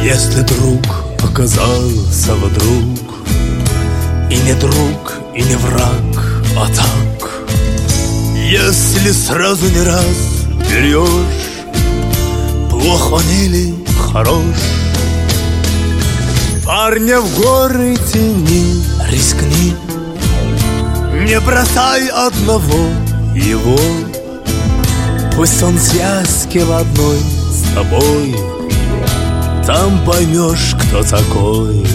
Если друг оказался вдруг и не друг, и не враг, а так. Если сразу не раз берешь, плох он или хорош, парня в горы тяни, рискни, не бросай одного его. Пусть он связки в одной с тобой, там поймешь, кто такой.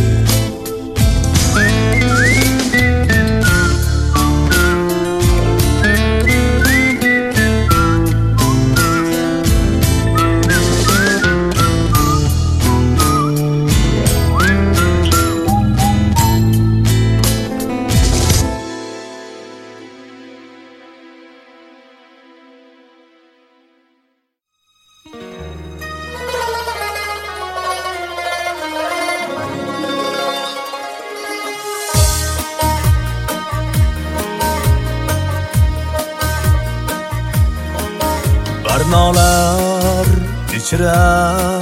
Barnolar içra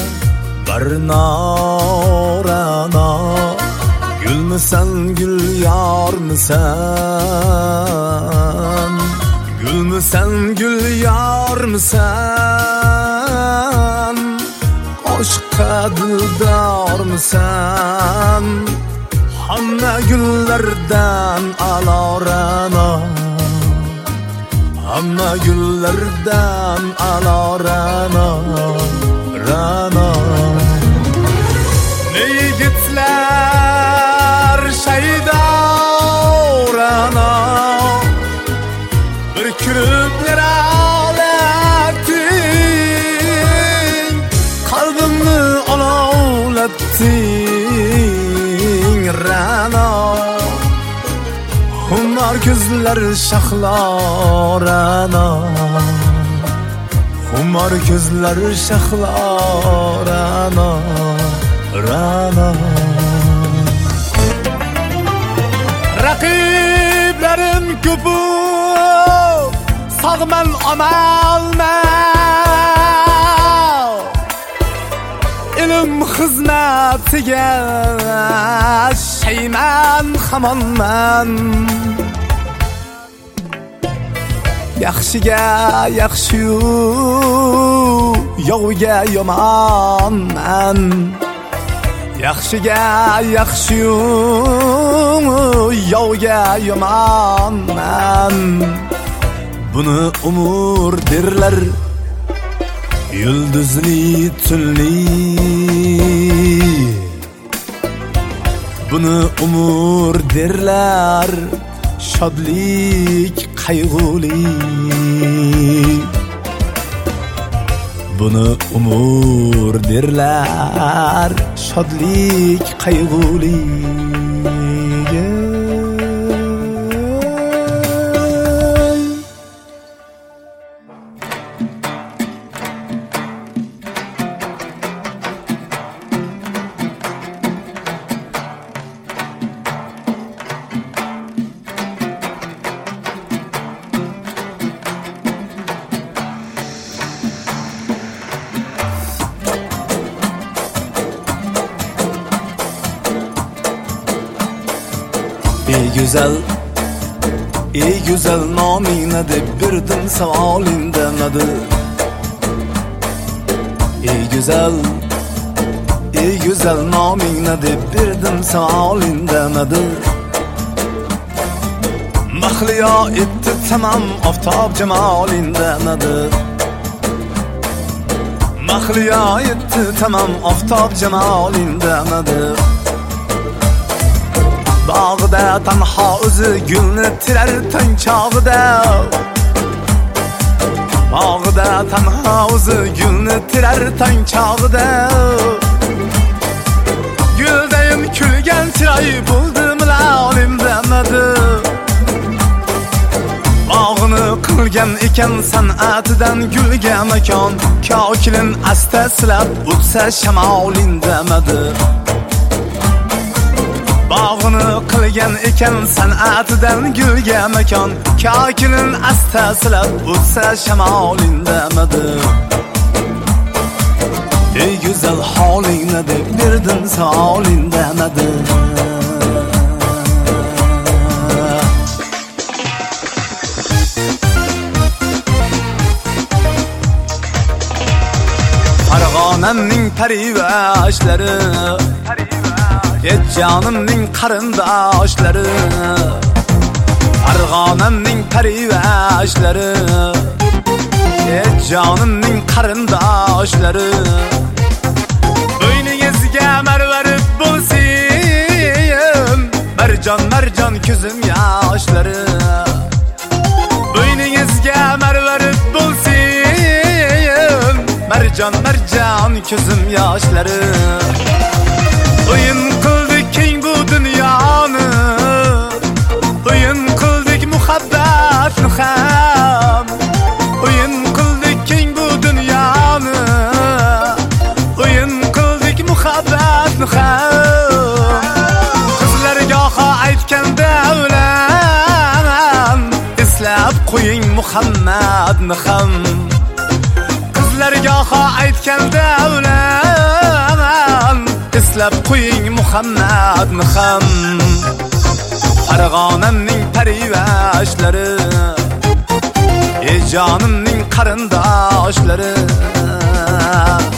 barnorana, gülmüsen gül yarmısan, gülmüsen gül yarmısan, aşka dildarmısan, hamma güllerden alorana, hamma güllerden alorana, rana. Ne yigitler şeydarana, bir külüpler ağlattin, kalbimni olovlattin, rana. Humar gözler şahlarana, humar gözler şahlarana, rana. Rakiblerim köpü, sağmen amalma, ilim hizmetiga şeyman hamonman. Yaxshiga yaxshi-yu, yovga yomonman. Yaxshiga yaxshi-yu, yovga yomonman. Buni umr derlar, yulduzli tunli. Buni umr derlar, shodlik qayg'uli. Buni umr derlar, shodlik qayg'uli. Ey güzel namine deb birdim savolingda nadi. Ey güzel namine deb birdim savolingda nadi. Mahliyo etdi tamam oftob jamolingda nadi. Mahliyo etdi tamam oftob jamolingda nadi. Bağda tanha o'zi gulni tirar tong chog'ida. Bağda tanha o'zi gulni tirar tong chog'ida. Guldayim kulgan chiroy bo'ldim lalim demadi. Bog'ni qilgan ekan san'atidan gulga makon, kokilin asta silab o'tsa shamolin demadi. Bog'ni qilgan ekan san'atidan gulga makon, kokilin asta silab o'tsa shamolin demadi. Ey güzel halingni deb berdim salin demedi. Farg'onamning parivashlari, canimning qarindoshlari, Farg'onamning parivashlari, canimning qarindoshlari, bo'yningizga marvarid bo'lsin, marjon marjon ko'zim yoshlari, bo'yningizga marvarid bo'lsin, marjon marjon ko'zim yoshlari. O'yin qildik keng bu dunyoni, o'yin qildik muhabbatni ham, o'yin qildik keng bu dunyoni, o'yin qildik muhabbatni ham. Qizlarga aytganda o'lan, eslab qo'ying Muhammadni ham. Qizlarga aytganda o'lan, eslab qo'ying Muhammadni ham. Farg'onamning parivashlari, jonimning qarindoshlari,